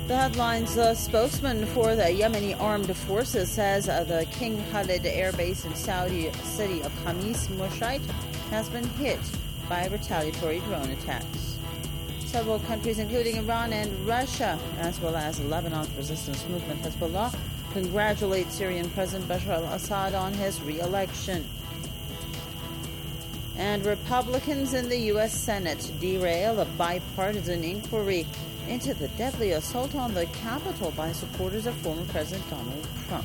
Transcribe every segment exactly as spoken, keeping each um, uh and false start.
The headlines, the spokesman for the Yemeni armed forces says uh, the King Khalid Air Base in Saudi city of Khamis Mushait has been hit by retaliatory drone attacks. Several countries, including Iran and Russia, as well as Lebanon's resistance movement Hezbollah, congratulate Syrian President Bashar al-Assad on his re-election. And Republicans in the U S Senate derail a bipartisan inquiry into the deadly assault on the Capitol by supporters of former President Donald Trump.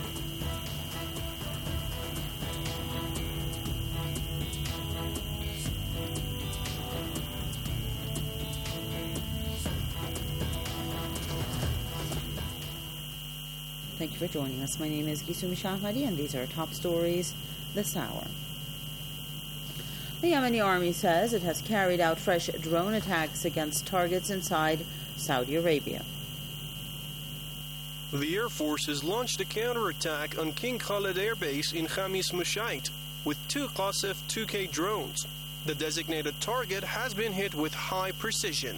Thank you for joining us. My name is Gisumi Shahmadi, and these are top stories this hour. The Yemeni army says it has carried out fresh drone attacks against targets inside Saudi Arabia. The Air Force has launched a counterattack on King Khalid Air Base in Khamis Mushait with two Qasef two K drones. The designated target has been hit with high precision.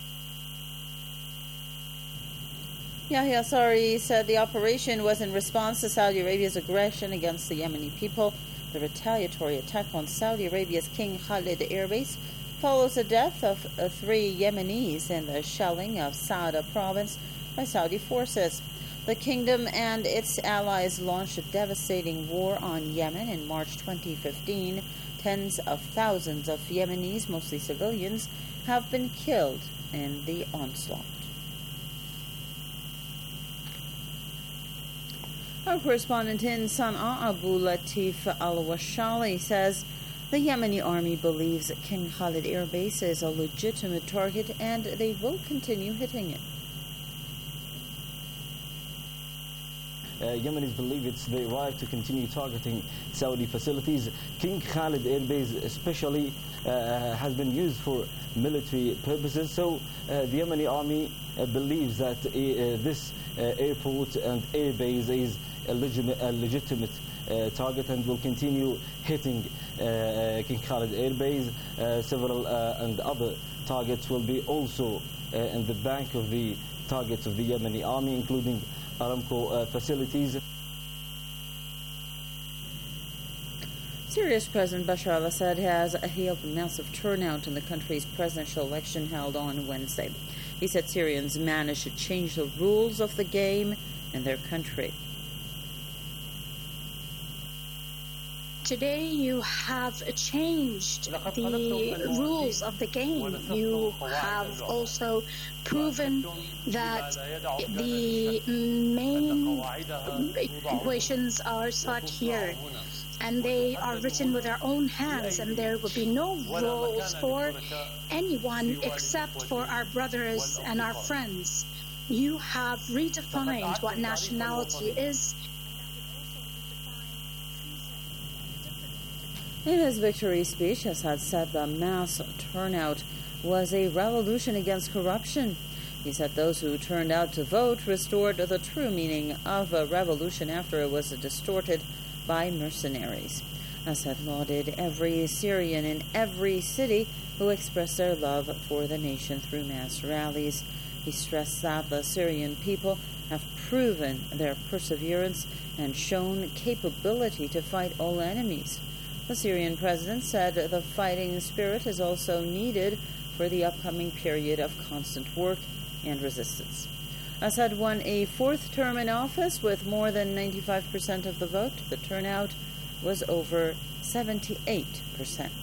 Yahya Sari said the operation was in response to Saudi Arabia's aggression against the Yemeni people. The retaliatory attack on Saudi Arabia's King Khalid Air Base follows the death of uh, three Yemenis in the shelling of Saada province by Saudi forces. The kingdom and its allies launched a devastating war on Yemen in March twenty fifteen. Tens of thousands of Yemenis, mostly civilians, have been killed in the onslaught. Our correspondent in Sana'a, Abu Latif Al-Washali, says the Yemeni army believes King Khalid Air Base is a legitimate target and they will continue hitting it. Uh, Yemenis believe it's their right to continue targeting Saudi facilities. King Khalid Air Base especially uh, has been used for military purposes, so uh, the Yemeni army uh, believes that uh, this uh, airport and air base is a legitimate, a legitimate uh, target and will continue hitting uh, King Khalid Air Base. Uh, several uh, and other targets will be also uh, in the bank of the targets of the Yemeni army, including Aramco uh, facilities. Syria's President Bashar al-Assad has hailed a massive turnout in the country's presidential election held on Wednesday. He said Syrians managed to change the rules of the game in their country. Today you have changed the rules of the game. You have also proven that the main equations are set here, and they are written with our own hands, and there will be no roles for anyone except for our brothers and our friends. You have redefined what nationality is. In his victory speech, Assad said the mass turnout was a revolution against corruption. He said those who turned out to vote restored the true meaning of a revolution after it was distorted by mercenaries. Assad lauded every Syrian in every city who expressed their love for the nation through mass rallies. He stressed that the Syrian people have proven their perseverance and shown capability to fight all enemies. The Syrian president said the fighting spirit is also needed for the upcoming period of constant work and resistance. Assad won a fourth term in office with more than ninety-five percent of the vote. The turnout was over seventy-eight percent.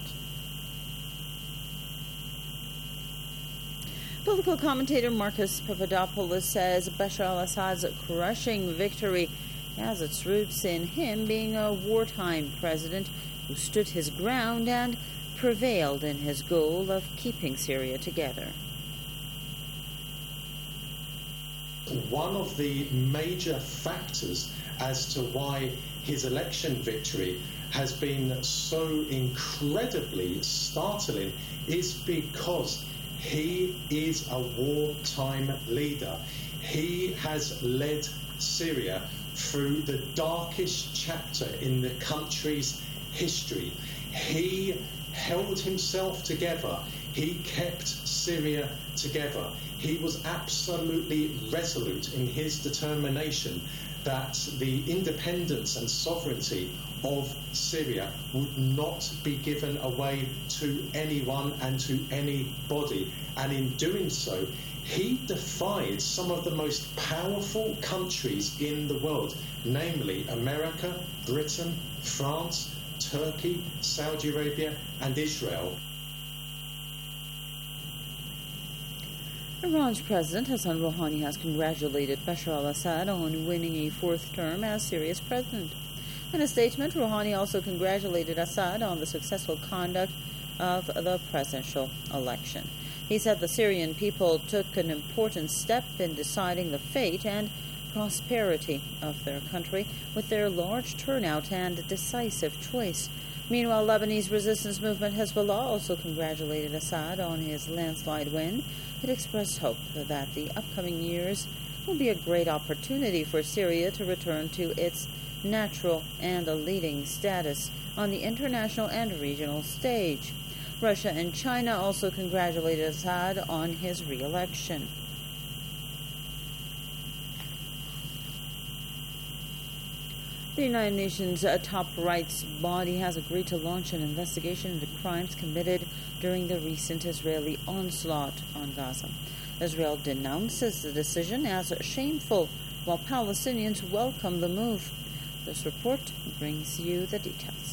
Political commentator Marcus Papadopoulos says Bashar al-Assad's crushing victory has its roots in him being a wartime president who stood his ground and prevailed in his goal of keeping Syria together. One of the major factors as to why his election victory has been so incredibly startling is because he is a wartime leader. He has led Syria through the darkest chapter in the country's history. He held himself together He kept Syria together. He was absolutely resolute in his determination that the independence and sovereignty of Syria would not be given away to anyone and to anybody. And in doing so, he defied some of the most powerful countries in the world, namely America, Britain, France, Turkey, Saudi Arabia, and Israel. Iran's President Hassan Rouhani has congratulated Bashar al-Assad on winning a fourth term as Syria's president. In a statement, Rouhani also congratulated Assad on the successful conduct of the presidential election. He said the Syrian people took an important step in deciding the fate and prosperity of their country with their large turnout and decisive choice. Meanwhile, Lebanese resistance movement Hezbollah also congratulated Assad on his landslide win. It expressed hope that the upcoming years will be a great opportunity for Syria to return to its natural and a leading status on the international and regional stage. Russia and China also congratulated Assad on his re-election. The United Nations uh, top rights body has agreed to launch an investigation into crimes committed during the recent Israeli onslaught on Gaza. Israel denounces the decision as shameful, while Palestinians welcome the move. This report brings you the details.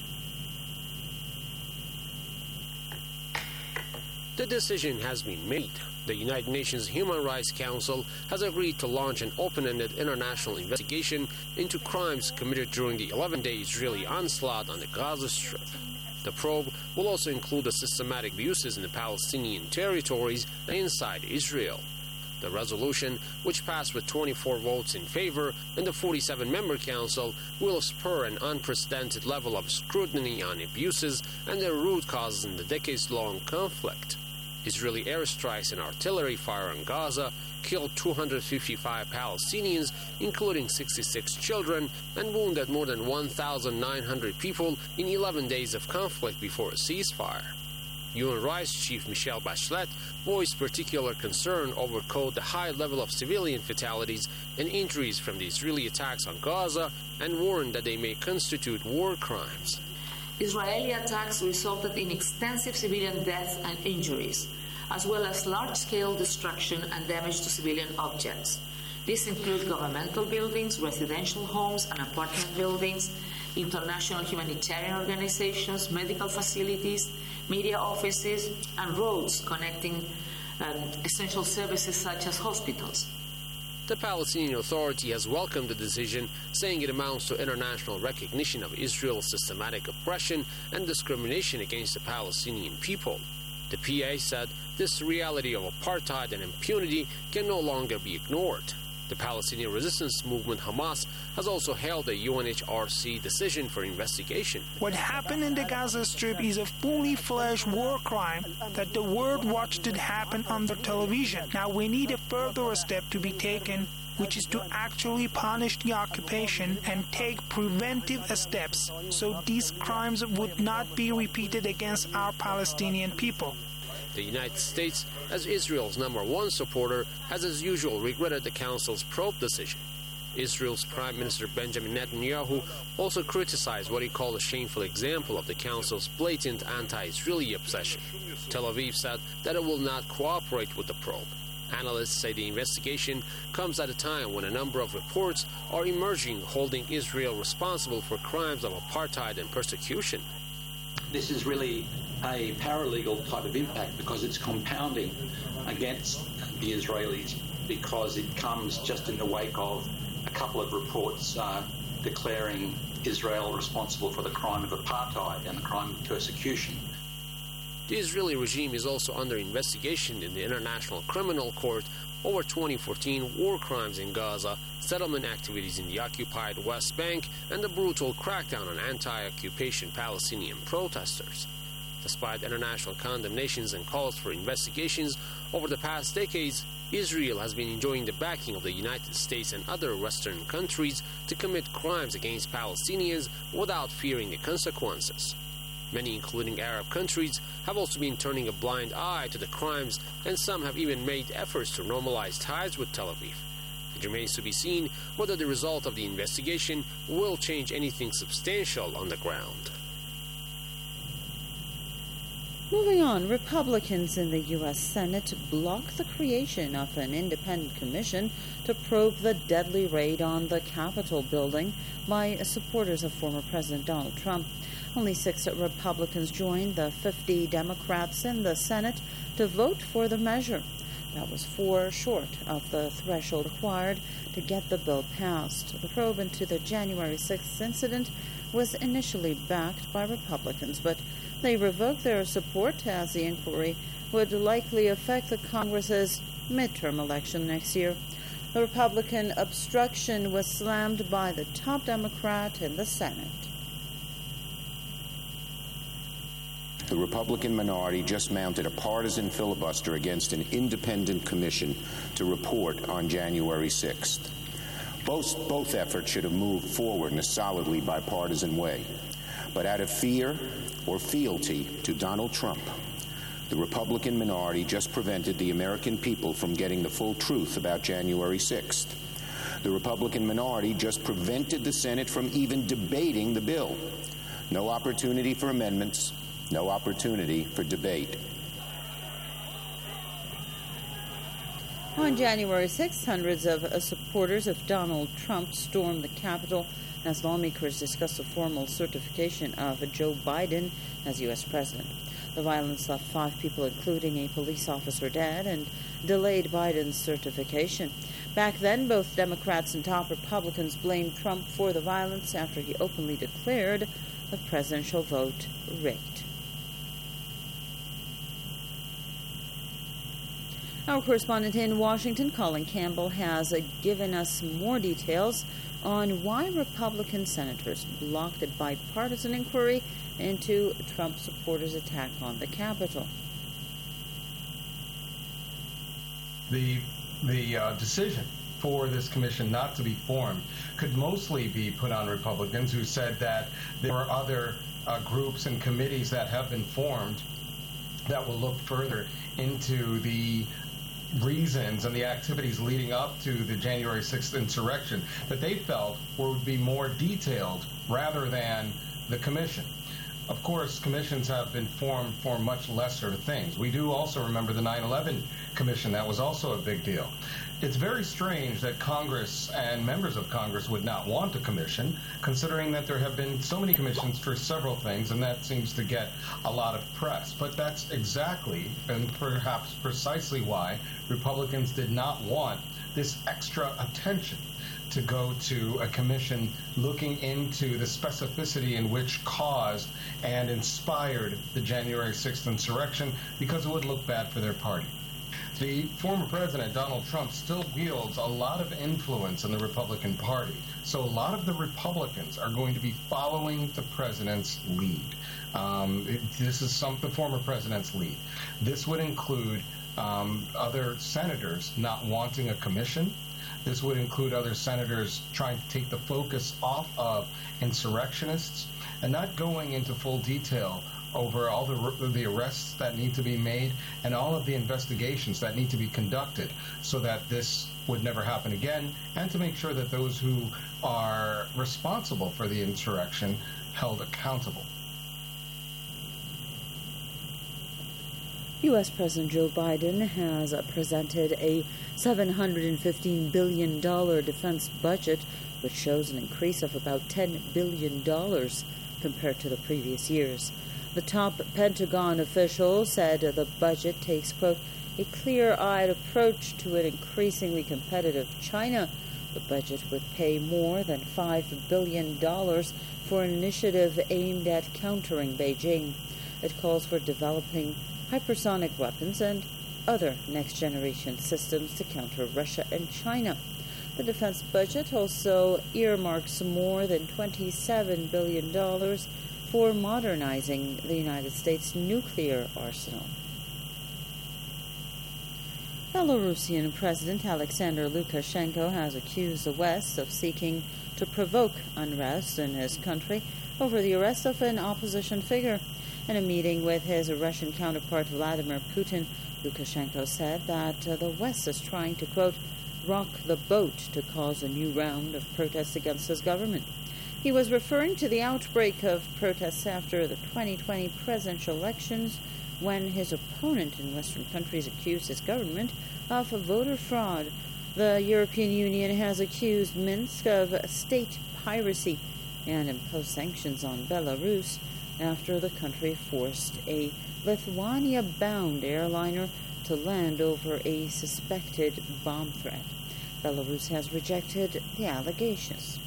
The decision has been made. The United Nations Human Rights Council has agreed to launch an open-ended international investigation into crimes committed during the eleven-day Israeli onslaught on the Gaza Strip. The probe will also include the systematic abuses in the Palestinian territories and inside Israel. The resolution, which passed with twenty-four votes in favor in the forty-seven member council, will spur an unprecedented level of scrutiny on abuses and their root causes in the decades-long conflict. Israeli airstrikes and artillery fire on Gaza killed two hundred fifty-five Palestinians, including sixty-six children, and wounded more than one thousand nine hundred people in eleven days of conflict before a ceasefire. Human Rights Chief Michelle Bachelet voiced particular concern over quote, the high level of civilian fatalities and injuries from the Israeli attacks on Gaza, and warned that they may constitute war crimes. Israeli attacks resulted in extensive civilian deaths and injuries, as well as large-scale destruction and damage to civilian objects. These include governmental buildings, residential homes and apartment buildings, international humanitarian organizations, medical facilities, media offices, and roads connecting um, essential services such as hospitals. The Palestinian Authority has welcomed the decision, saying it amounts to international recognition of Israel's systematic oppression and discrimination against the Palestinian people. The P A said this reality of apartheid and impunity can no longer be ignored. The Palestinian resistance movement Hamas has also held a U N H R C decision for investigation. What happened in the Gaza Strip is a fully fledged war crime that the world watched it happen on their television. Now we need a further step to be taken, which is to actually punish the occupation and take preventive steps so these crimes would not be repeated against our Palestinian people. The United States, as Israel's number one supporter, has as usual regretted the Council's probe decision. Israel's Prime Minister Benjamin Netanyahu also criticized what he called a shameful example of the Council's blatant anti-Israeli obsession. Tel Aviv said that it will not cooperate with the probe. Analysts say the investigation comes at a time when a number of reports are emerging holding Israel responsible for crimes of apartheid and persecution. This is really a paralegal type of impact because it's compounding against the Israelis, because it comes just in the wake of a couple of reports uh, declaring Israel responsible for the crime of apartheid and the crime of persecution. The Israeli regime is also under investigation in the International Criminal Court over twenty fourteen war crimes in Gaza, settlement activities in the occupied West Bank, and the brutal crackdown on anti-occupation Palestinian protesters. Despite international condemnations and calls for investigations over the past decades, Israel has been enjoying the backing of the United States and other Western countries to commit crimes against Palestinians without fearing the consequences. Many, including Arab countries, have also been turning a blind eye to the crimes, and some have even made efforts to normalize ties with Tel Aviv. It remains to be seen whether the result of the investigation will change anything substantial on the ground. Moving on, Republicans in the U S Senate blocked the creation of an independent commission to probe the deadly raid on the Capitol building by supporters of former President Donald Trump. Only six Republicans joined the fifty Democrats in the Senate to vote for the measure. That was four short of the threshold required to get the bill passed. The probe into the January sixth incident was initially backed by Republicans, but they revoked their support as the inquiry would likely affect the Congress's midterm election next year. The Republican obstruction was slammed by the top Democrat in the Senate. The Republican minority just mounted a partisan filibuster against an independent commission to report on January sixth. Both, both efforts should have moved forward in a solidly bipartisan way. But out of fear or fealty to Donald Trump, the Republican minority just prevented the American people from getting the full truth about January sixth. The Republican minority just prevented the Senate from even debating the bill. No opportunity for amendments, no opportunity for debate. On January sixth, hundreds of uh, supporters of Donald Trump stormed the Capitol as lawmakers discussed the formal certification of Joe Biden as U S president. The violence left five people, including a police officer, dead and delayed Biden's certification. Back then, both Democrats and top Republicans blamed Trump for the violence after he openly declared the presidential vote rigged. Our correspondent in Washington, Colin Campbell, has uh, given us more details on why Republican senators blocked a bipartisan inquiry into Trump supporters' attack on the Capitol. The, the uh, decision for this commission not to be formed could mostly be put on Republicans, who said that there are other uh, groups and committees that have been formed that will look further into the reasons and the activities leading up to the January sixth insurrection that they felt would be more detailed rather than the commission. Of course, commissions have been formed for much lesser things. We do also remember the nine eleven commission. That was also a big deal. It's very strange that Congress and members of Congress would not want a commission, considering that there have been so many commissions for several things, and that seems to get a lot of press. But that's exactly, and perhaps precisely why, Republicans did not want this extra attention to go to a commission looking into the specificity in which caused and inspired the January sixth insurrection, because it would look bad for their party. The former president, Donald Trump, still wields a lot of influence in the Republican Party. So a lot of the Republicans are going to be following the president's lead. Um, it, this is some the former president's lead. This would include um, other senators not wanting a commission. This would include other senators trying to take the focus off of insurrectionists and not going into full detail over all the, the arrests that need to be made and all of the investigations that need to be conducted so that this would never happen again, and to make sure that those who are responsible for the insurrection held accountable. U S President Joe Biden has presented a seven hundred fifteen billion dollars defense budget, which shows an increase of about ten billion dollars compared to the previous years. The top Pentagon official said the budget takes, quote, a clear-eyed approach to an increasingly competitive China. The budget would pay more than five billion dollars for an initiative aimed at countering Beijing. It calls for developing hypersonic weapons and other next-generation systems to counter Russia and China. The defense budget also earmarks more than twenty-seven billion dollars for modernizing the United States nuclear arsenal. Belarusian President Alexander Lukashenko has accused the West of seeking to provoke unrest in his country over the arrest of an opposition figure. In a meeting with his Russian counterpart Vladimir Putin, Lukashenko said that uh, the West is trying to, quote, rock the boat to cause a new round of protests against his government. He was referring to the outbreak of protests after the twenty twenty presidential elections, when his opponent in Western countries accused his government of voter fraud. The European Union has accused Minsk of state piracy and imposed sanctions on Belarus after the country forced a Lithuania-bound airliner to land over a suspected bomb threat. Belarus has rejected the allegations.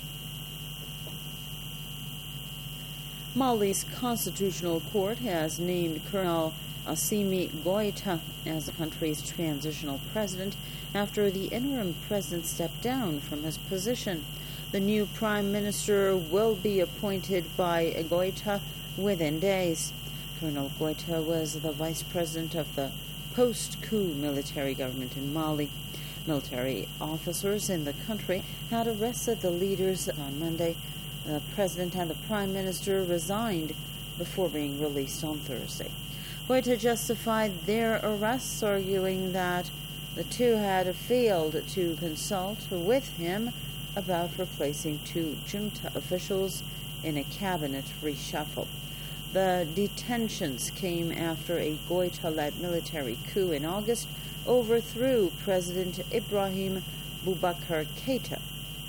Mali's constitutional court has named Colonel Assimi Goita as the country's transitional president after the interim president stepped down from his position. The new prime minister will be appointed by Goita within days. Colonel Goita was the vice president of the post-coup military government in Mali. Military officers in the country had arrested the leaders on Monday. The president and the prime minister resigned before being released on Thursday. Goita justified their arrests, arguing that the two had failed to consult with him about replacing two junta officials in a cabinet reshuffle. The detentions came after a Goita-led military coup in August overthrew President Ibrahim Boubacar Keïta.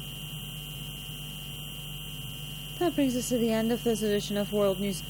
That brings us to the end of this edition of World News.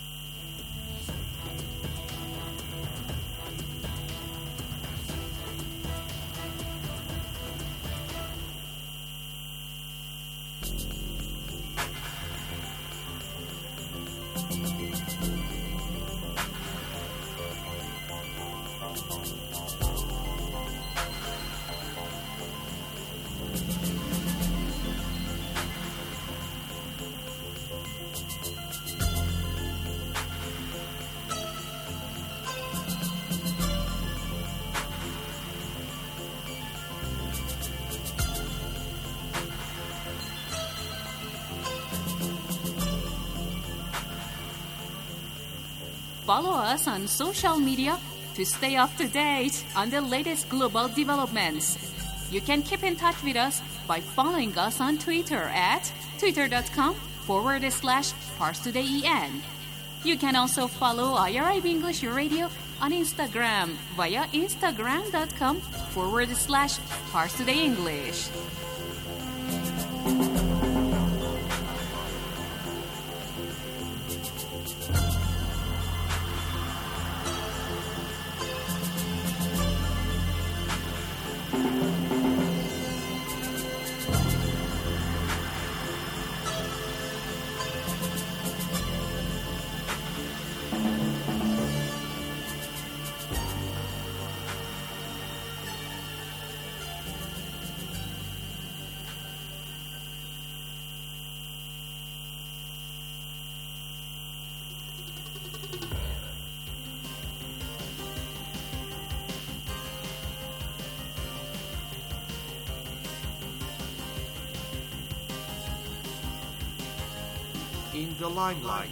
Follow us on social media to stay up to date on the latest global developments. You can keep in touch with us by following us on Twitter at twitter.com forward slash ParsTodayEN. You can also follow I R I B English Radio on Instagram via instagram.com forward slash ParsTodayEnglish. In the limelight.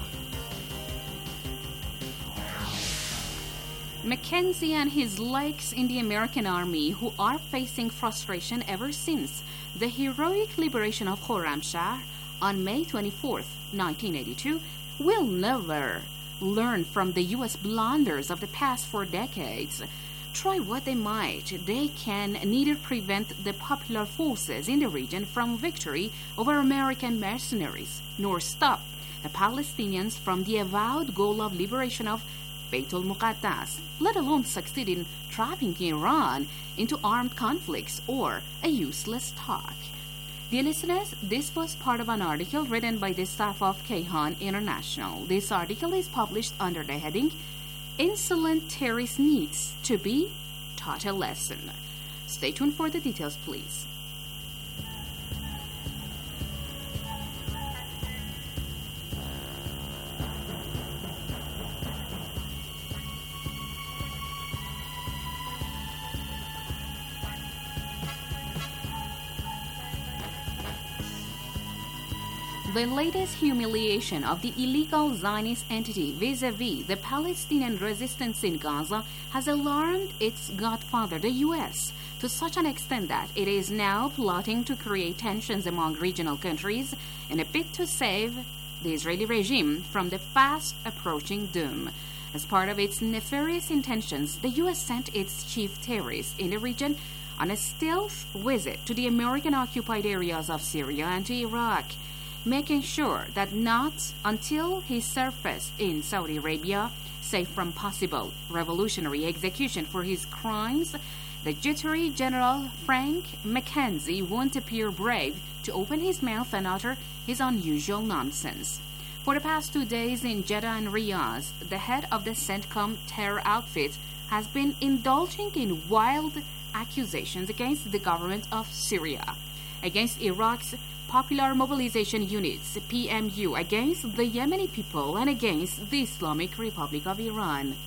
Mackenzie and his likes in the American Army, who are facing frustration ever since the heroic liberation of Khorramshahr on May twenty-fourth, nineteen eighty-two, will never learn from the U S blunders of the past four decades. Try what they might, they can neither prevent the popular forces in the region from victory over American mercenaries, nor stop the Palestinians from the avowed goal of liberation of Beit al-Muqaddas, let alone succeed in trapping Iran into armed conflicts or a useless talk. Dear listeners, this was part of an article written by the staff of Kayhan International. This article is published under the heading Insolent Terrorist Needs to be Taught a Lesson. Stay tuned for the details, please. The latest humiliation of the illegal Zionist entity vis-a-vis the Palestinian resistance in Gaza has alarmed its godfather, the U S, to such an extent that it is now plotting to create tensions among regional countries in a bid to save the Israeli regime from the fast-approaching doom. As part of its nefarious intentions, the U S sent its chief terrorist in the region on a stealth visit to the American-occupied areas of Syria and to Iraq, making sure that not until he surfaced in Saudi Arabia, safe from possible revolutionary execution for his crimes, the jittery General Frank McKenzie won't appear brave to open his mouth and utter his unusual nonsense. For the past two days in Jeddah and Riyadh, the head of the CENTCOM terror outfit has been indulging in wild accusations against the government of Syria, against Iraq's Popular Mobilization Units, P M U, against the Yemeni people, and against the Islamic Republic of Iran.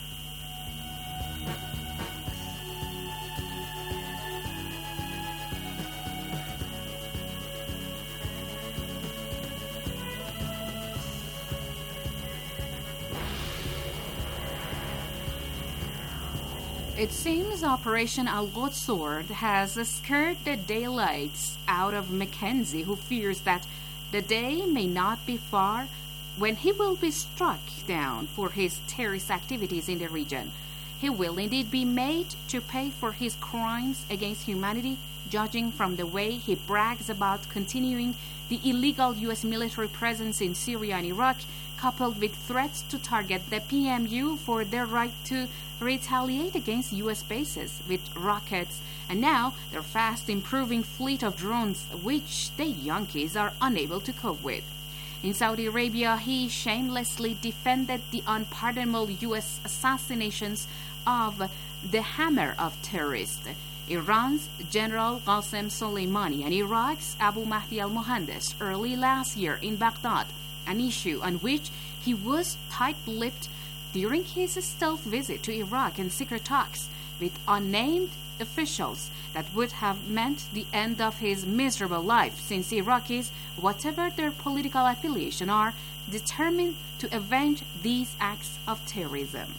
It seems Operation Al-Quds Sword has scared the daylights out of Mackenzie, who fears that the day may not be far when he will be struck down for his terrorist activities in the region. He will indeed be made to pay for his crimes against humanity, judging from the way he brags about continuing the illegal U S military presence in Syria and Iraq, coupled with threats to target the P M U for their right to retaliate against U S bases with rockets, and now their fast improving fleet of drones, which the Yankees are unable to cope with. In Saudi Arabia, he shamelessly defended the unpardonable U S assassinations of the hammer of terrorists, Iran's General Qasem Soleimani, and Iraq's Abu Mahdi al-Mohandes early last year in Baghdad, an issue on which he was tight-lipped during his stealth visit to Iraq and secret talks with unnamed officials that would have meant the end of his miserable life, since Iraqis, whatever their political affiliation, are determined to avenge these acts of terrorism.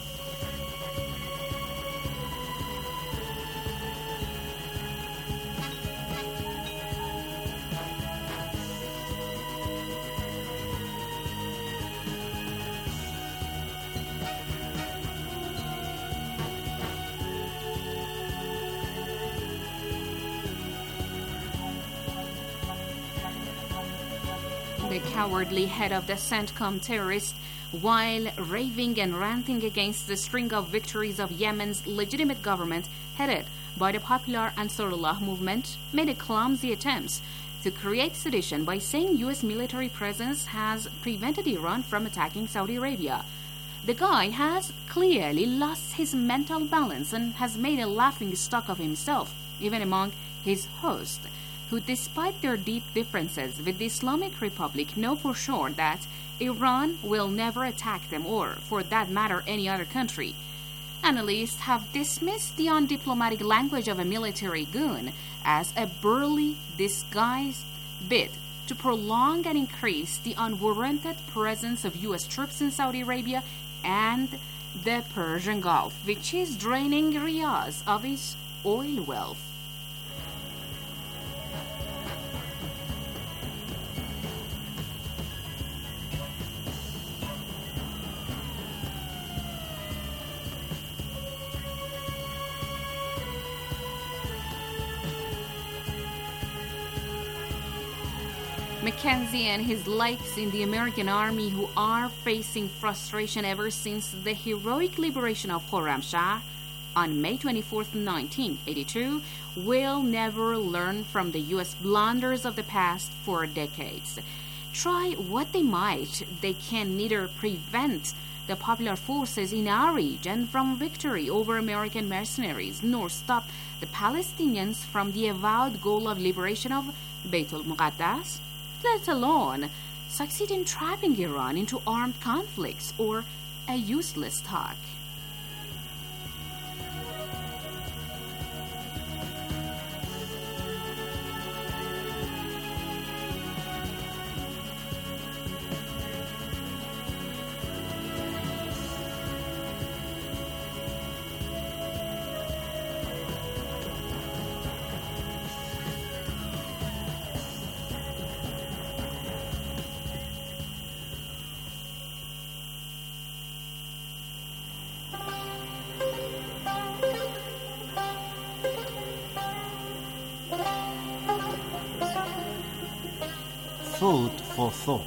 The cowardly head of the CENTCOM terrorists, while raving and ranting against the string of victories of Yemen's legitimate government headed by the Popular Ansarullah movement, made a clumsy attempt to create sedition by saying U S military presence has prevented Iran from attacking Saudi Arabia. The guy has clearly lost his mental balance and has made a laughing stock of himself, even among his hosts, who, despite their deep differences with the Islamic Republic, know for sure that Iran will never attack them, or, for that matter, any other country. Analysts have dismissed the undiplomatic language of a military goon as a burly, disguised bid to prolong and increase the unwarranted presence of U S troops in Saudi Arabia and the Persian Gulf, which is draining Riyadh of its oil wealth. Mackenzie and his likes in the American army, who are facing frustration ever since the heroic liberation of Khorramshahr on May twenty-fourth, nineteen eighty-two, will never learn from the U S blunders of the past for decades. Try what they might, they can neither prevent the popular forces in our region from victory over American mercenaries, nor stop the Palestinians from the avowed goal of liberation of Beit al-Muqaddas, let alone succeed in trapping Iran into armed conflicts or a useless talk. Food for thought.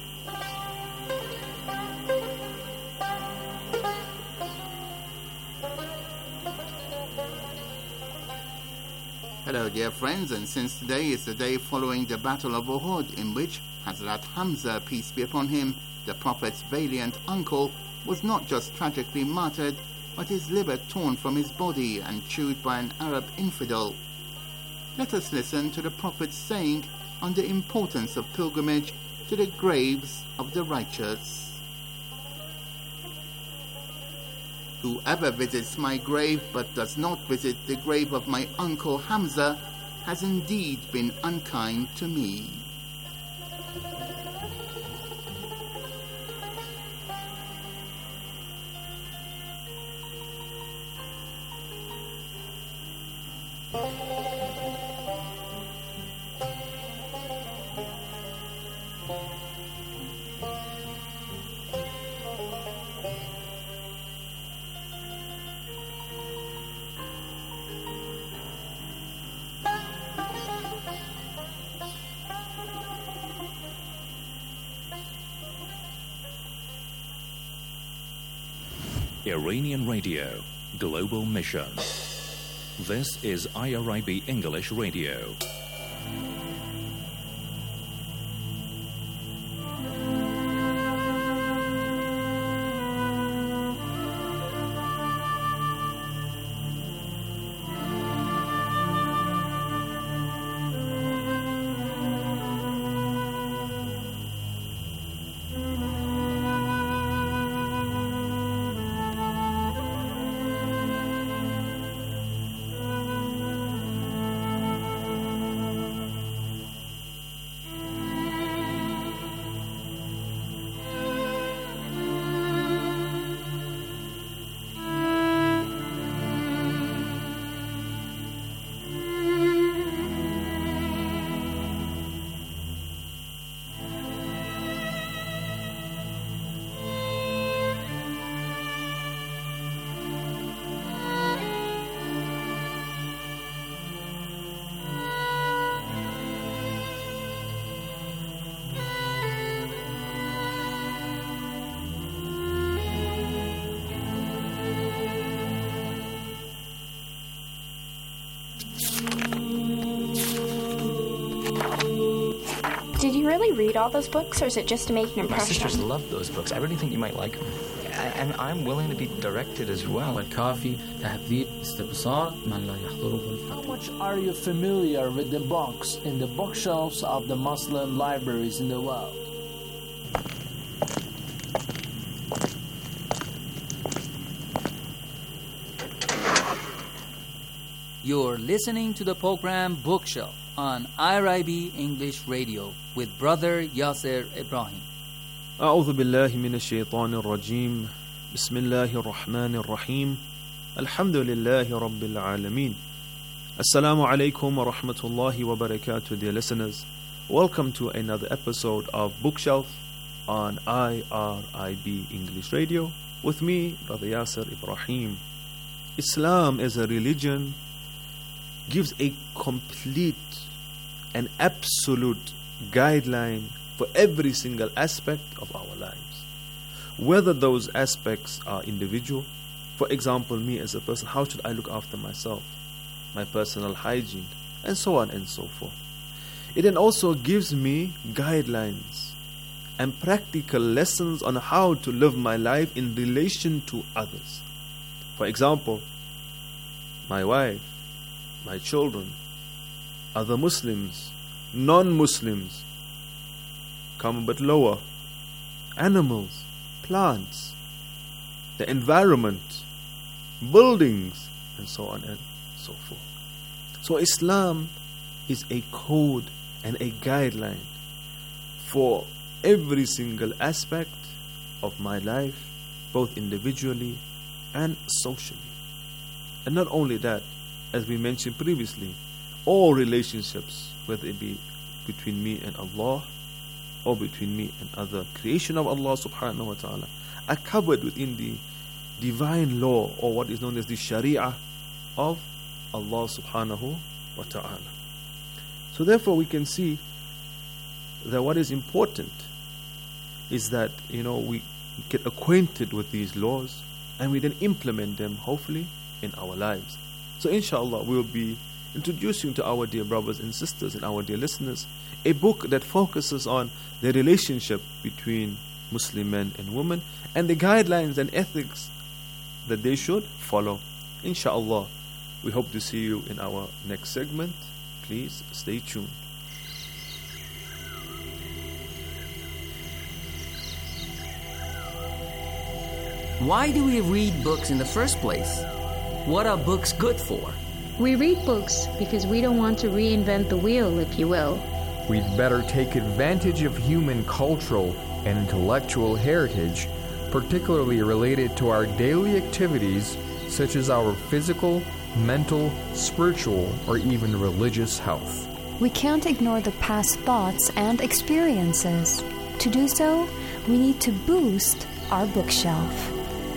Hello dear friends, and since today is the day following the Battle of Uhud, in which Hazrat Hamza, peace be upon him, the Prophet's valiant uncle, was not just tragically martyred, but his liver torn from his body and chewed by an Arab infidel. Let us listen to the Prophet's saying on the importance of pilgrimage to the graves of the righteous. Whoever visits my grave but does not visit the grave of my uncle Hamza has indeed been unkind to me. Iranian Radio, Global Mission. This is I R I B English Radio. Did you really read all those books, or is it just to make an impression? My sisters love those books. I really think you might like them. And I'm willing to be directed as well. How much are you familiar with the books in the bookshelves of the Muslim libraries in the world? You're listening to the program Bookshelf on I R I B English Radio with Brother Yasser Ibrahim. أعوذ بالله من الشيطان الرجيم بسم الله الرحمن الرحيم الحمد لله رب العالمين Assalamu alaikum wa rahmatullahi wa barakatuh, dear listeners. Welcome to another episode of Bookshelf on I R I B English Radio with me, Brother Yasser Ibrahim. Islam as a religion gives a complete and absolute guideline for every single aspect of our lives. Whether those aspects are individual, for example, me as a person, how should I look after myself, my personal hygiene, and so on and so forth. It then also gives me guidelines and practical lessons on how to live my life in relation to others. For example, my wife, my children, other Muslims, non-Muslims, come a bit lower, animals, plants, the environment, buildings, and so on and so forth. So Islam is a code and a guideline for every single aspect of my life, both individually and socially. And not only that, as we mentioned previously, all relationships, whether it be between me and Allah or between me and other creation of Allah subhanahu wa ta'ala, are covered within the divine law, or what is known as the Sharia of Allah subhanahu wa ta'ala. So therefore we can see that what is important is that, you know, we get acquainted with these laws and we then implement them, hopefully, in our lives. So inshallah, we will be introducing to our dear brothers and sisters and our dear listeners a book that focuses on the relationship between Muslim men and women and the guidelines and ethics that they should follow. Inshallah, we hope to see you in our next segment. Please stay tuned. Why do we read books in the first place? What are books good for? We read books because we don't want to reinvent the wheel, if you will. We'd better take advantage of human cultural and intellectual heritage, particularly related to our daily activities, such as our physical, mental, spiritual, or even religious health. We can't ignore the past thoughts and experiences. To do so, we need to boost our bookshelf.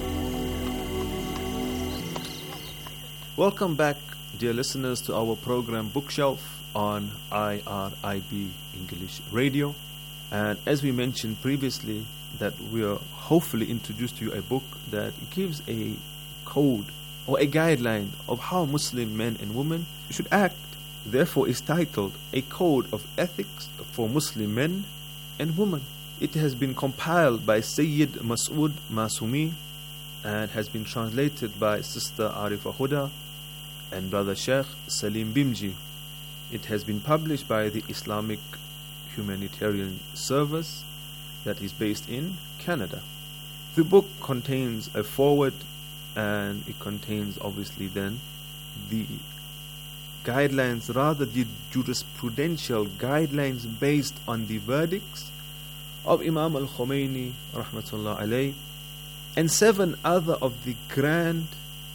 Welcome back, dear listeners, to our program Bookshelf on I R I B English Radio. And as we mentioned previously, that we are hopefully introduced to you a book that gives a code or a guideline of how Muslim men and women should act. Therefore, is titled A Code of Ethics for Muslim Men and Women. It has been compiled by Sayyid Masood Masumi and has been translated by Sister Arifa Huda and Brother Sheikh Salim Bimji. It has been published by the Islamic Humanitarian Service that is based in Canada. The book contains a foreword and it contains obviously then the guidelines, rather the jurisprudential guidelines based on the verdicts of Imam al-Khomeini rahmatullah alayh and seven other of the grand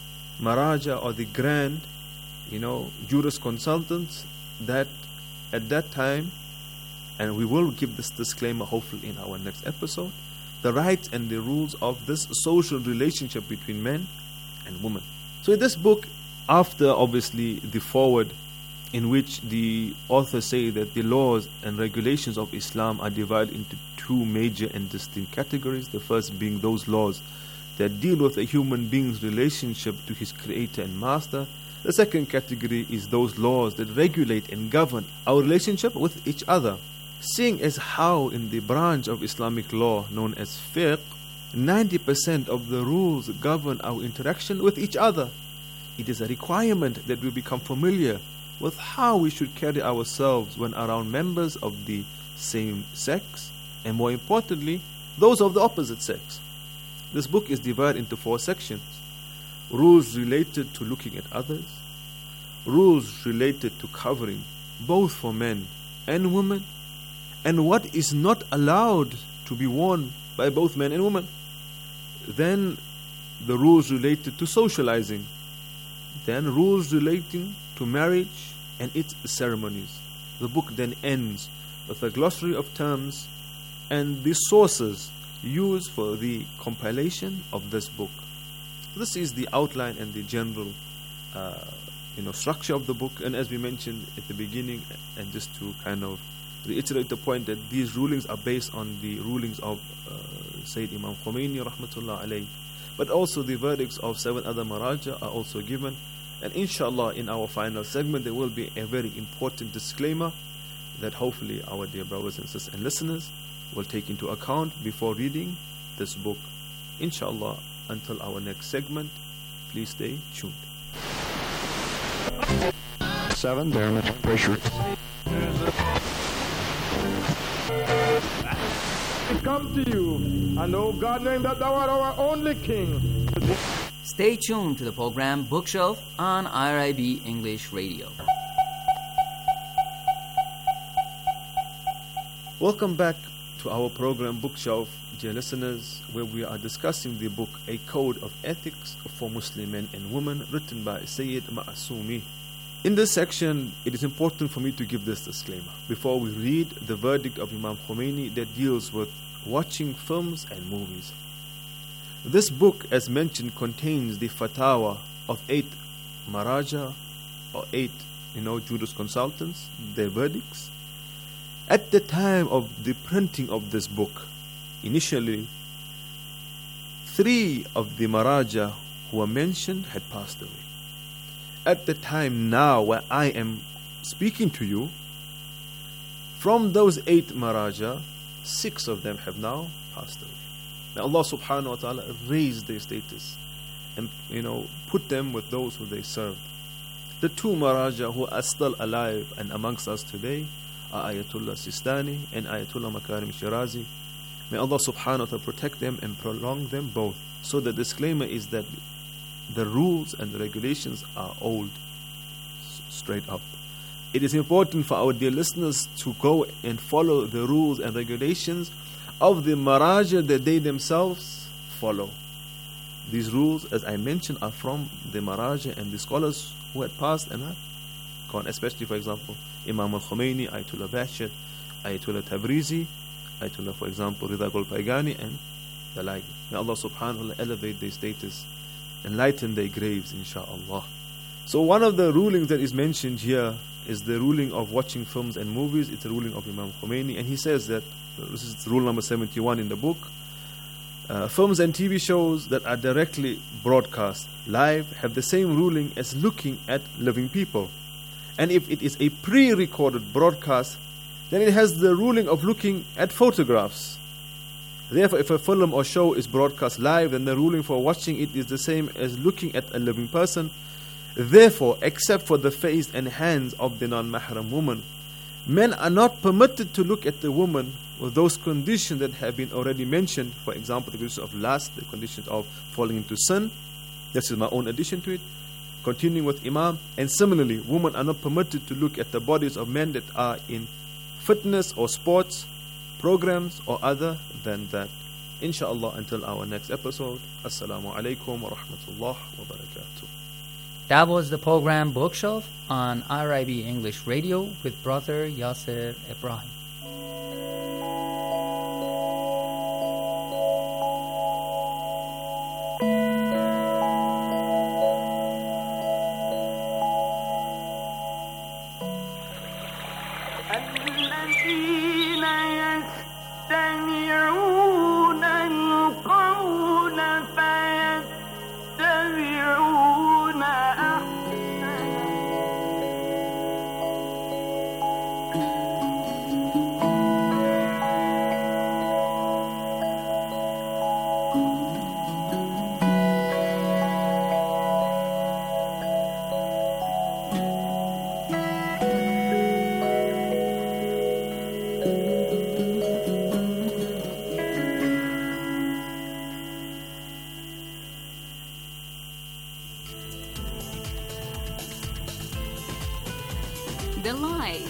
Maraja or the grand, you know, jurisconsultants that at that time, and we will give this disclaimer hopefully in our next episode, the rights and the rules of this social relationship between men and women. So in this book, after obviously the foreword in which the authors say that the laws and regulations of Islam are divided into two major and distinct categories, the first being those laws that deal with a human being's relationship to his creator and master. The second category is those laws that regulate and govern our relationship with each other. Seeing as how in the branch of Islamic law known as fiqh, ninety percent of the rules govern our interaction with each other, it is a requirement that we become familiar with how we should carry ourselves when around members of the same sex, and more importantly, those of the opposite sex. This book is divided into four sections: rules related to looking at others, rules related to covering both for men and women, and what is not allowed to be worn by both men and women. Then the rules related to socializing. Then rules relating to marriage and its ceremonies. The book then ends with a glossary of terms and the sources used for the compilation of this book. This is the outline and the general uh, you know, structure of the book. And as we mentioned at the beginning, and just to kind of reiterate the point, that these rulings are based on the rulings of uh, Sayyid Imam Khomeini rahmatullah alayh, but also the verdicts of seven other Maraja are also given. And inshallah, in our final segment, there will be a very important disclaimer that hopefully our dear brothers and sisters and listeners will take into account before reading this book. Inshallah, until our next segment, please stay tuned. Seven, bearing pressure. Come to you, and oh God, name that thou art our only King. Stay tuned to the program Bookshelf on I R I B English Radio. Welcome back to our program Bookshelf, dear listeners, where we are discussing the book A Code of Ethics for Muslim Men and Women, written by Sayyid Masumi. In this section, it is important for me to give this disclaimer before we read the verdict of Imam Khomeini that deals with watching films and movies. This book, as mentioned, contains the fatwa of eight Maraja or eight, you know, jurisconsultants, their verdicts, At the time of the printing of this book, initially, three of the Maharaja who were mentioned had passed away. At the time now where I am speaking to you, from those eight Maharaja, six of them have now passed away. May Allah subhanahu wa ta'ala raise their status and, you know, put them with those who they served. The two Maharaja who are still alive and amongst us today are Ayatollah Sistani and Ayatollah Makarim Shirazi. May Allah subhanahu wa ta'ala protect them and prolong them both. So the disclaimer is that the rules and the regulations are old, straight up. It is important for our dear listeners to go and follow the rules and regulations of the Maharaja that they themselves follow. These rules, as I mentioned, are from the Maharaja and the scholars who had passed and have gone, especially, for example, Imam al-Khomeini, Ayatollah Bahjat, Ayatollah Tabrizi, Ayatollah, for example, Rida Golpaigani, and the like. May Allah subhanahu wa ta'ala elevate their status, enlighten their graves, inshaAllah. So one of the rulings that is mentioned here is the ruling of watching films and movies. It's a ruling of Imam Khomeini, and he says that, this is rule number seventy-one in the book, uh, films and T V shows that are directly broadcast live have the same ruling as looking at living people. And if it is a pre-recorded broadcast, then it has the ruling of looking at photographs. Therefore, if a film or show is broadcast live, then the ruling for watching it is the same as looking at a living person. Therefore, except for the face and hands of the non-mahram woman, men are not permitted to look at the woman with those conditions that have been already mentioned. For example, the condition of lust, the condition of falling into sin. This is my own addition to it. Continuing with Imam. And similarly, women are not permitted to look at the bodies of men that are in fitness or sports programs or other than that. Inshallah, until our next episode. Assalamu alaikum wa rahmatullah wa barakatuh. That was the program Bookshelf on R I B English Radio with Brother Yasser Ibrahim. The light.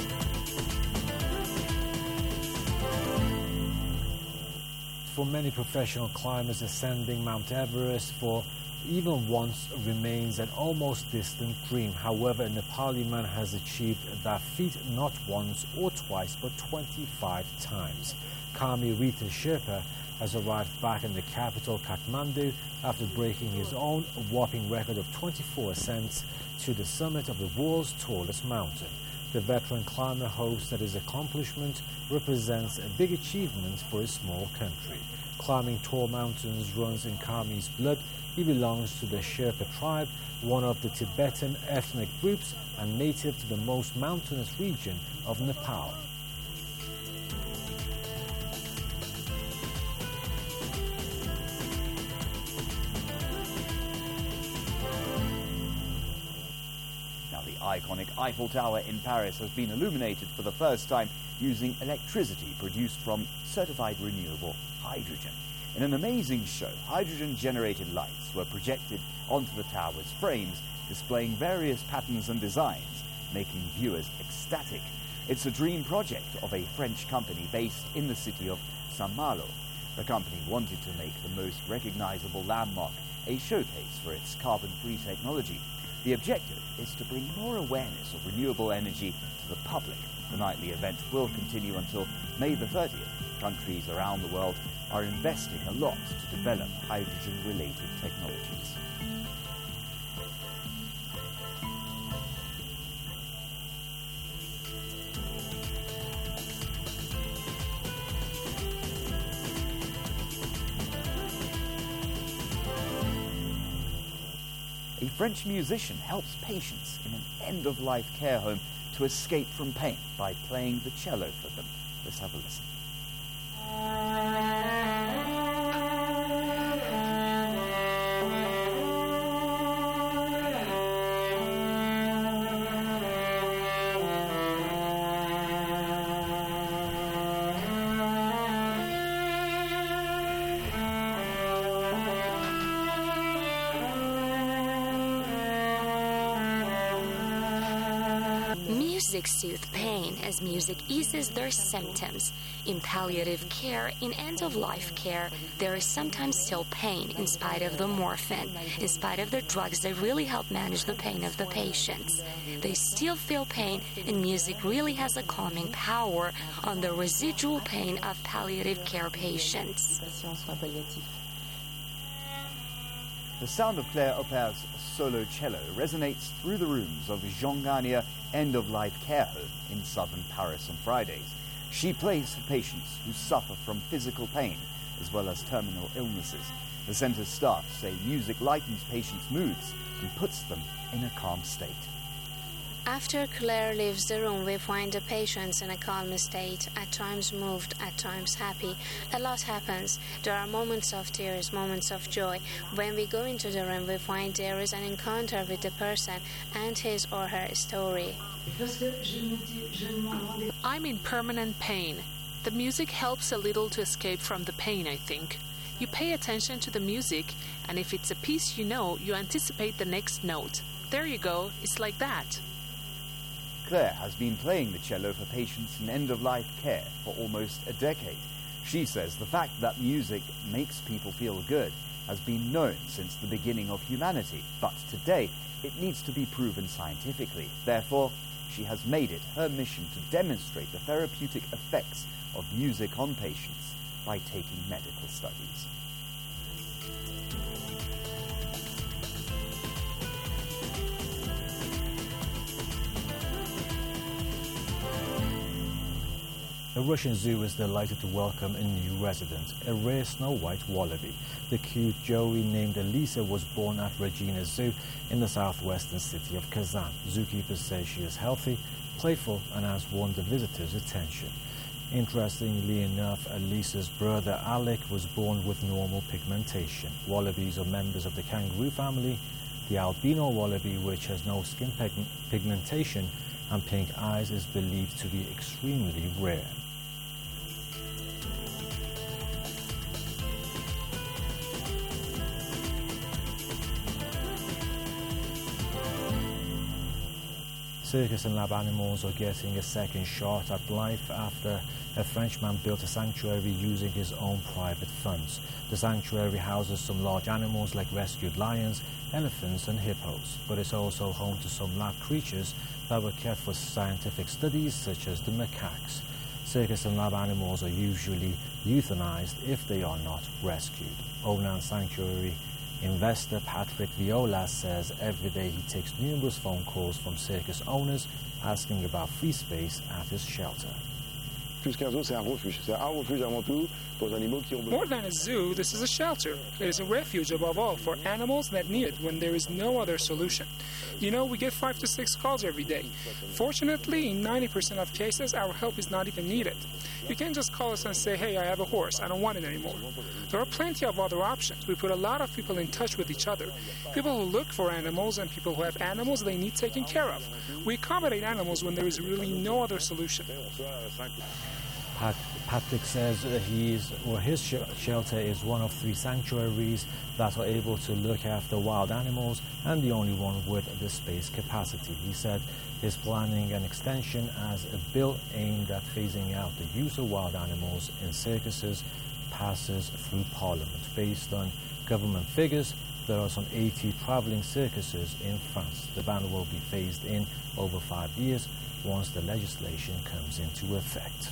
For many professional climbers, ascending Mount Everest for even once remains an almost distant dream. However, a Nepali man has achieved that feat not once or twice, but twenty-five times. Kami Rita Sherpa has arrived back in the capital, Kathmandu, after breaking his own whopping record of twenty-four ascents to the summit of the world's tallest mountain. The veteran climber hopes that his accomplishment represents a big achievement for his small country. Climbing tall mountains runs in Kami's blood. He belongs to the Sherpa tribe, one of the Tibetan ethnic groups and native to the most mountainous region of Nepal. Iconic Eiffel Tower in Paris has been illuminated for the first time using electricity produced from certified renewable hydrogen. In an amazing show, hydrogen-generated lights were projected onto the tower's frames, displaying various patterns and designs, making viewers ecstatic. It's a dream project of a French company based in the city of Saint-Malo. The company wanted to make the most recognizable landmark a showcase for its carbon-free technology. The objective is to bring more awareness of renewable energy to the public. The nightly event will continue until May the thirtieth. Countries around the world are investing a lot to develop hydrogen-related technologies. French musician helps patients in an end-of-life care home to escape from pain by playing the cello for them. Let's have a listen. Music soothes pain as music eases their symptoms. In palliative care, in end-of-life care, there is sometimes still pain in spite of the morphine, in spite of the drugs that really help manage the pain of the patients. They still feel pain, and music really has a calming power on the residual pain of palliative care patients. The sound of Claire Opper's solo cello resonates through the rooms of Jean Garnier End-of-Life Care Home in southern Paris on Fridays. She plays for patients who suffer from physical pain as well as terminal illnesses. The centre's staff say music lightens patients' moods and puts them in a calm state. After Claire leaves the room, we find the patients in a calm state, at times moved, at times happy. A lot happens. There are moments of tears, moments of joy. When we go into the room, we find there is an encounter with the person and his or her story. I'm in permanent pain. The music helps a little to escape from the pain, I think. You pay attention to the music, and if it's a piece you know, you anticipate the next note. There you go, it's like that. Claire has been playing the cello for patients in end-of-life care for almost a decade. She says the fact that music makes people feel good has been known since the beginning of humanity, but today it needs to be proven scientifically. Therefore, she has made it her mission to demonstrate the therapeutic effects of music on patients by taking medical studies. The Russian zoo is delighted to welcome a new resident, a rare snow white wallaby. The cute Joey named Elisa was born at Regina Zoo in the southwestern city of Kazan. Zookeepers say she is healthy, playful, and has won the visitors' attention. Interestingly enough, Elisa's brother Alec was born with normal pigmentation. Wallabies are members of the kangaroo family. The albino wallaby, which has no skin pig pigmentation and pink eyes, is believed to be extremely rare. Circus and lab animals are getting a second shot at life after a Frenchman built a sanctuary using his own private funds. The sanctuary houses some large animals like rescued lions, elephants and hippos, but it's also home to some lab creatures that were kept for scientific studies, such as the macaques. Circus and lab animals are usually euthanized if they are not rescued. Onan Sanctuary investor Patrick Viola says every day he takes numerous phone calls from circus owners asking about free space at his shelter. More than a zoo, this is a shelter. It is a refuge above all for animals that need it when there is no other solution. You know, we get five to six calls every day. Fortunately, in ninety percent of cases, our help is not even needed. You can't just call us and say, hey, I have a horse, I don't want it anymore. There are plenty of other options. We put a lot of people in touch with each other. People who look for animals and people who have animals they need taken care of. We accommodate animals when there is really no other solution. Pat Patrick says uh, he's, or his sh shelter is one of three sanctuaries that are able to look after wild animals and the only one with the space capacity. He said he's planning an extension as a bill aimed at phasing out the use of wild animals in circuses passes through Parliament. Based on government figures, there are some eighty traveling circuses in France. The ban will be phased in over five years once the legislation comes into effect.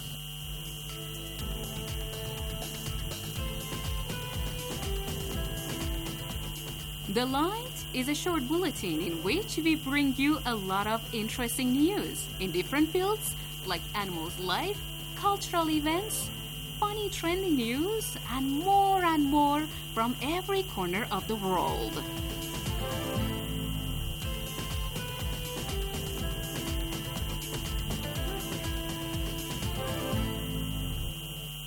The Light is a short bulletin in which we bring you a lot of interesting news in different fields like animals' life, cultural events, funny trending news, and more and more from every corner of the world.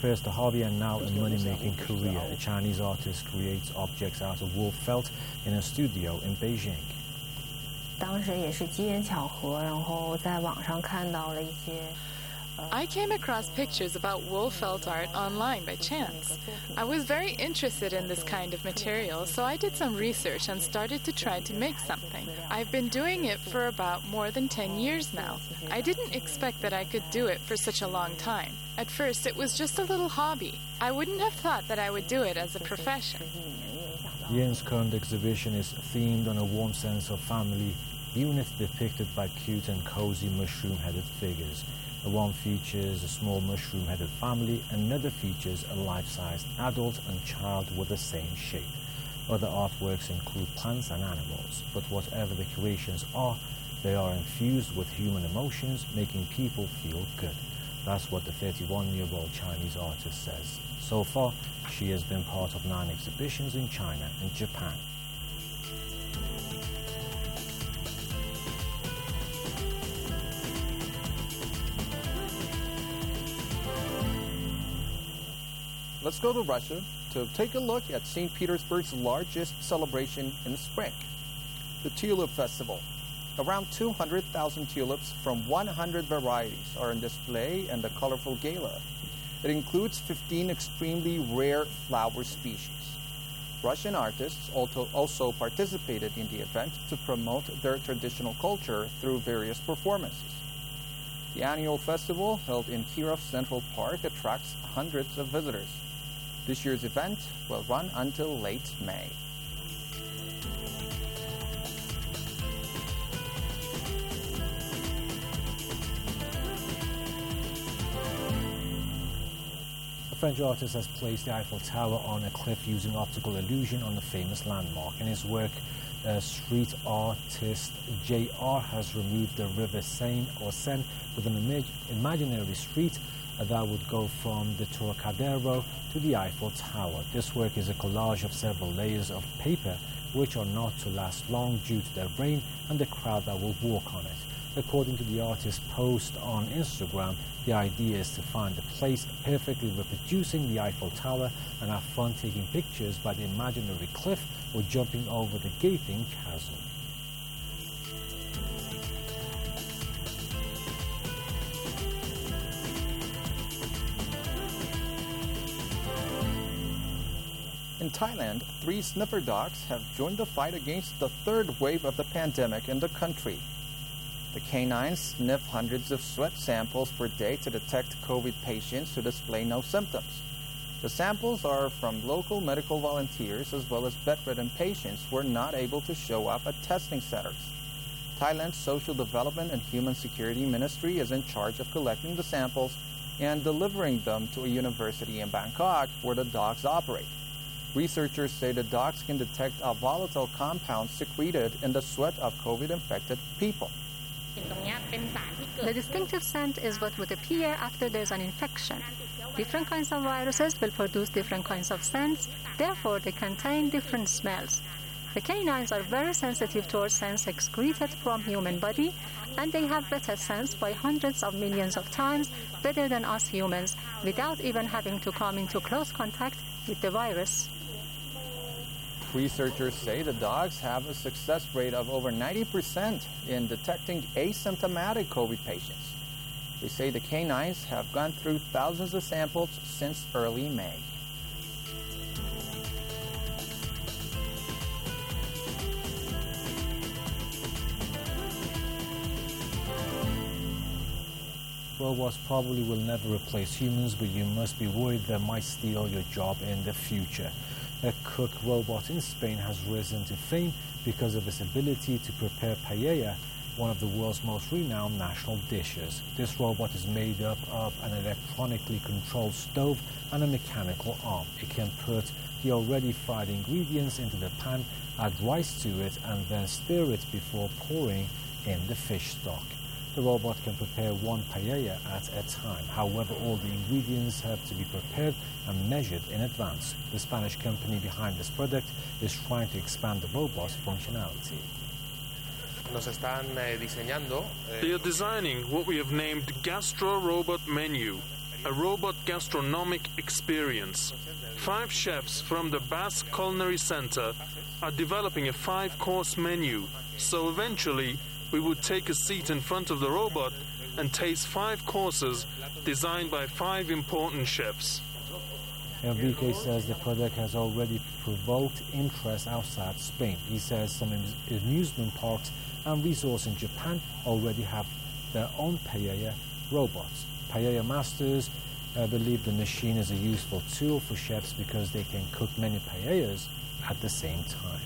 First a hobby and now a money-making career, a Chinese artist creates objects out of wool felt in a studio in Beijing. 当时也是机缘巧合，然后在网上看到了一些。 I came across pictures about wool felt art online by chance. I was very interested in this kind of material, so I did some research and started to try to make something. I've been doing it for about more than ten years now. I didn't expect that I could do it for such a long time. At first, it was just a little hobby. I wouldn't have thought that I would do it as a profession. Yin's current exhibition is themed on a warm sense of family, units depicted by cute and cozy mushroom-headed figures. One features a small mushroom-headed family, another features a life-sized adult and child with the same shape. Other artworks include plants and animals, but whatever the creations are, they are infused with human emotions, making people feel good. That's what the thirty-one-year-old Chinese artist says. So far, she has been part of nine exhibitions in China and Japan. Let's go to Russia to take a look at Saint Petersburg's largest celebration in the spring, the Tulip Festival. Around two hundred thousand tulips from one hundred varieties are on display in the colorful gala. It includes fifteen extremely rare flower species. Russian artists also, also participated in the event to promote their traditional culture through various performances. The annual festival, held in Kirov Central Park, attracts hundreds of visitors. This year's event will run until late May. A French artist has placed the Eiffel Tower on a cliff using optical illusion on the famous landmark. In his work, uh, street artist J R has removed the river Seine or Seine with an imag imaginary street that would go from the Trocadero to the Eiffel Tower. This work is a collage of several layers of paper which are not to last long due to their rain and the crowd that will walk on it. According to the artist's post on Instagram, the idea is to find a place perfectly reproducing the Eiffel Tower and have fun taking pictures by the imaginary cliff or jumping over the gaping chasm. In Thailand, three sniffer dogs have joined the fight against the third wave of the pandemic in the country. The canines sniff hundreds of sweat samples per day to detect COVID patients who display no symptoms. The samples are from local medical volunteers as well as bedridden patients who are not able to show up at testing centers. Thailand's Social Development and Human Security Ministry is in charge of collecting the samples and delivering them to a university in Bangkok where the dogs operate. Researchers say the dogs can detect a volatile compound secreted in the sweat of COVID-infected people. The distinctive scent is what would appear after there's an infection. Different kinds of viruses will produce different kinds of scents, therefore they contain different smells. The canines are very sensitive towards scents excreted from human body, and they have better scents by hundreds of millions of times better than us humans, without even having to come into close contact with the virus. Researchers say the dogs have a success rate of over ninety percent in detecting asymptomatic COVID patients. They say the canines have gone through thousands of samples since early May. Robots probably will never replace humans, but you must be worried they might steal your job in the future. A cook robot in Spain has risen to fame because of its ability to prepare paella, one of the world's most renowned national dishes. This robot is made up of an electronically controlled stove and a mechanical arm. It can put the already fried ingredients into the pan, add rice to it, and then stir it before pouring in the fish stock. The robot can prepare one paella at a time. However, all the ingredients have to be prepared and measured in advance. The Spanish company behind this product is trying to expand the robot's functionality. They are designing what we have named Gastro Robot Menu. a robot gastronomic experience. Five chefs from the Basque Culinary Center are developing a five-course menu, so eventually we would take a seat in front of the robot and taste five courses designed by five important chefs. Enrique says the project has already provoked interest outside Spain. He says some amusement parks and resorts in Japan already have their own paella robots. Paella masters uh, believe the machine is a useful tool for chefs because they can cook many paellas at the same time.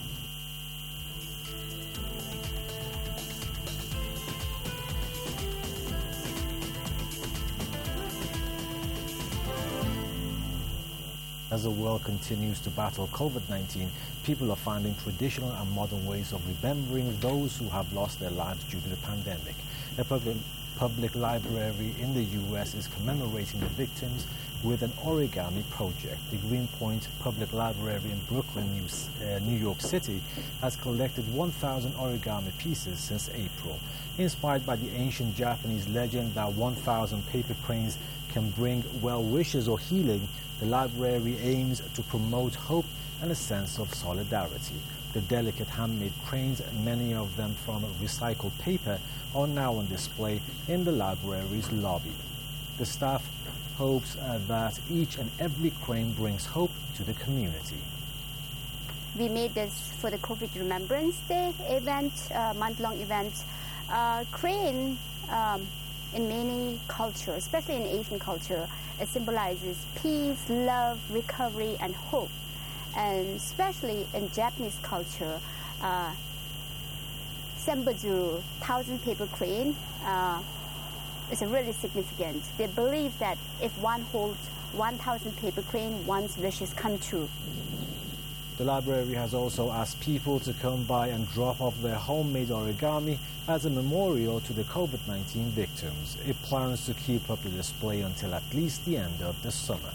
As the world continues to battle COVID nineteen, people are finding traditional and modern ways of remembering those who have lost their lives due to the pandemic. A public, public library in the U S is commemorating the victims with an origami project. The Greenpoint Public Library in Brooklyn, New, uh, New York City has collected one thousand origami pieces since April. Inspired by the ancient Japanese legend that one thousand paper cranes can bring well wishes or healing, the library aims to promote hope and a sense of solidarity. The delicate handmade cranes, many of them from recycled paper, are now on display in the library's lobby. The staff hopes uh, that each and every crane brings hope to the community. We made this for the COVID Remembrance Day event, uh, month-long event. Uh, crane, um, in many cultures, especially in Asian culture, it symbolizes peace, love, recovery, and hope. And especially in Japanese culture, uh, Senbuzuru, thousand paper crane, uh, is really significant. They believe that if one holds one thousand paper crane, one's wishes come true. The library has also asked people to come by and drop off their homemade origami as a memorial to the COVID nineteen victims. It plans to keep up the display until at least the end of the summer.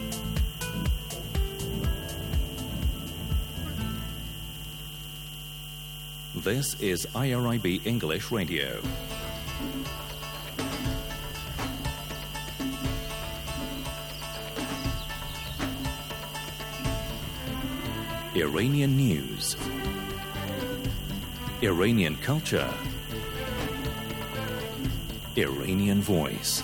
This is I R I B English Radio. Iranian news, Iranian culture, Iranian voice.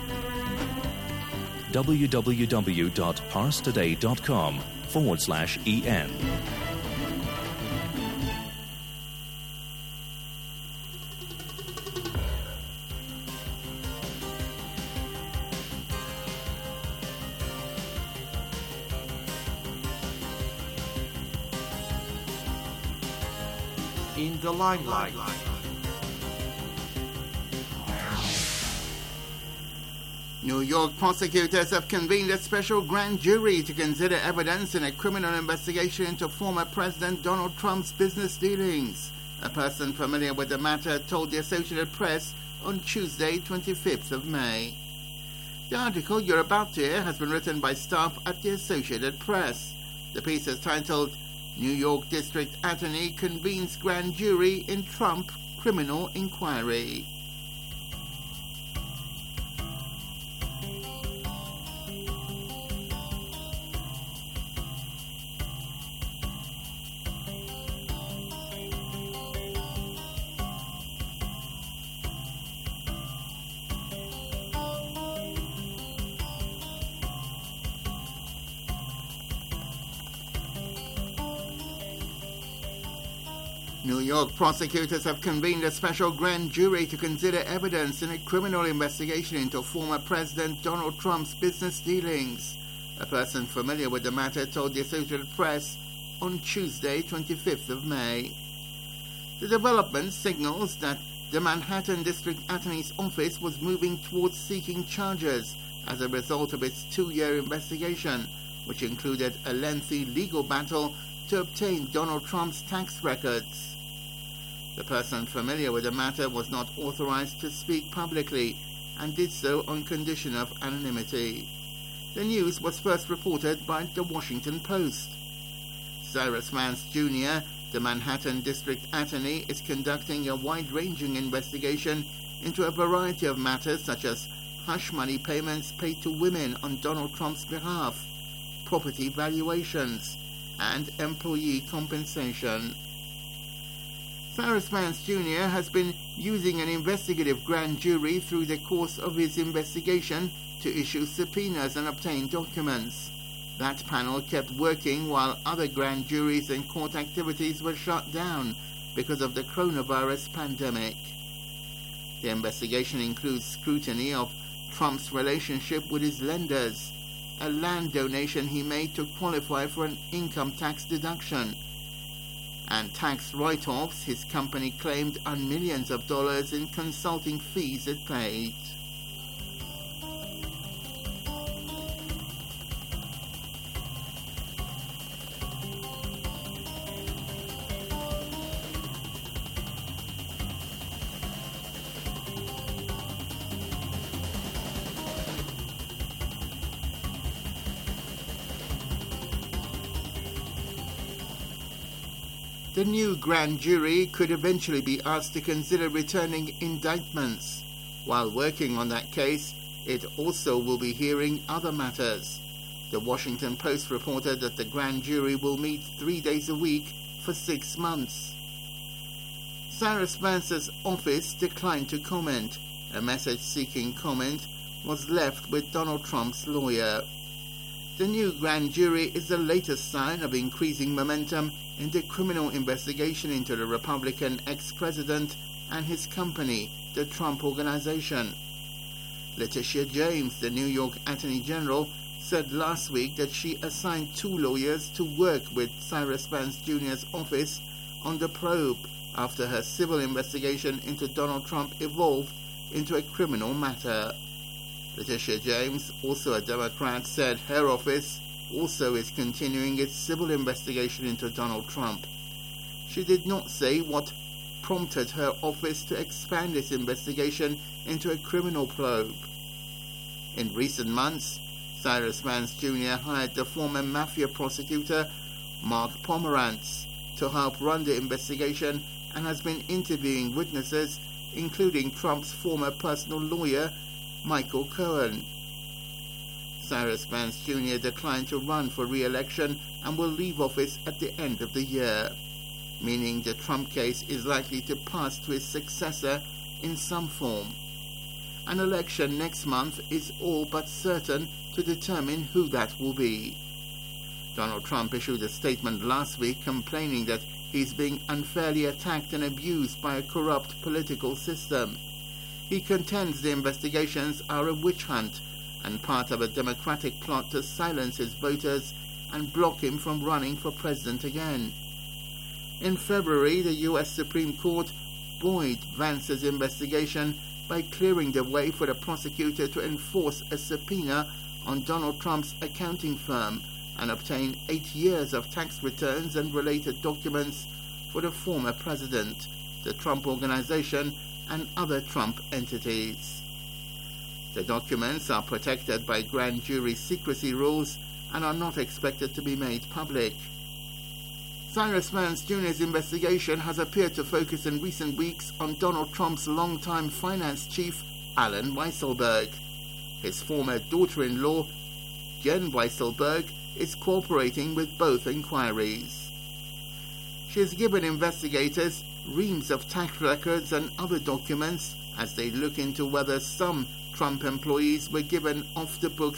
www.parstoday.com forward slash EN. In the limelight. New York prosecutors have convened a special grand jury to consider evidence in a criminal investigation into former President Donald Trump's business dealings. A person familiar with the matter told the Associated Press on Tuesday, twenty-fifth of May. The article you're about to hear has been written by staff at the Associated Press. The piece is titled New York District Attorney Convenes Grand Jury in Trump Criminal Inquiry. New York prosecutors have convened a special grand jury to consider evidence in a criminal investigation into former President Donald Trump's business dealings. A person familiar with the matter told the Associated Press on Tuesday, twenty-fifth of May. The development signals that the Manhattan District Attorney's Office was moving towards seeking charges as a result of its two-year investigation, which included a lengthy legal battle to obtain Donald Trump's tax records. The person familiar with the matter was not authorized to speak publicly and did so on condition of anonymity. The news was first reported by The Washington Post. Cyrus Vance Junior, the Manhattan District Attorney, is conducting a wide-ranging investigation into a variety of matters such as hush money payments paid to women on Donald Trump's behalf, property valuations, and employee compensation. Cyrus Vance Junior has been using an investigative grand jury through the course of his investigation to issue subpoenas and obtain documents. That panel kept working while other grand juries and court activities were shut down because of the coronavirus pandemic. The investigation includes scrutiny of Trump's relationship with his lenders, a land donation he made to qualify for an income tax deduction, and tax write-offs his company claimed on millions of dollars in consulting fees it paid. The new grand jury could eventually be asked to consider returning indictments. While working on that case, it also will be hearing other matters. The Washington Post reported that the grand jury will meet three days a week for six months. Cyrus Vance's office declined to comment. A message seeking comment was left with Donald Trump's lawyer. The new grand jury is the latest sign of increasing momentum in the criminal investigation into the Republican ex-president and his company, the Trump Organization. Letitia James, the New York Attorney General, said last week that she assigned two lawyers to work with Cyrus Vance Junior's office on the probe after her civil investigation into Donald Trump evolved into a criminal matter. Letitia James, also a Democrat, said her office also is continuing its civil investigation into Donald Trump. She did not say what prompted her office to expand its investigation into a criminal probe. In recent months, Cyrus Vance Junior hired the former mafia prosecutor Mark Pomerantz to help run the investigation and has been interviewing witnesses, including Trump's former personal lawyer, Michael Cohen. Cyrus Vance Junior declined to run for re-election and will leave office at the end of the year, meaning the Trump case is likely to pass to his successor in some form. An election next month is all but certain to determine who that will be. Donald Trump issued a statement last week complaining that he's being unfairly attacked and abused by a corrupt political system. He contends the investigations are a witch hunt and part of a Democratic plot to silence his voters and block him from running for president again. In February, the U S Supreme Court buoyed Vance's investigation by clearing the way for the prosecutor to enforce a subpoena on Donald Trump's accounting firm and obtain eight years of tax returns and related documents for the former president, the Trump Organization, and other Trump entities. The documents are protected by grand jury secrecy rules and are not expected to be made public. Cyrus Vance Junior's investigation has appeared to focus in recent weeks on Donald Trump's longtime finance chief, Allen Weisselberg. His former daughter-in-law, Jen Weisselberg, is cooperating with both inquiries. She has given investigators reams of tax records and other documents as they look into whether some Trump employees were given off-the-books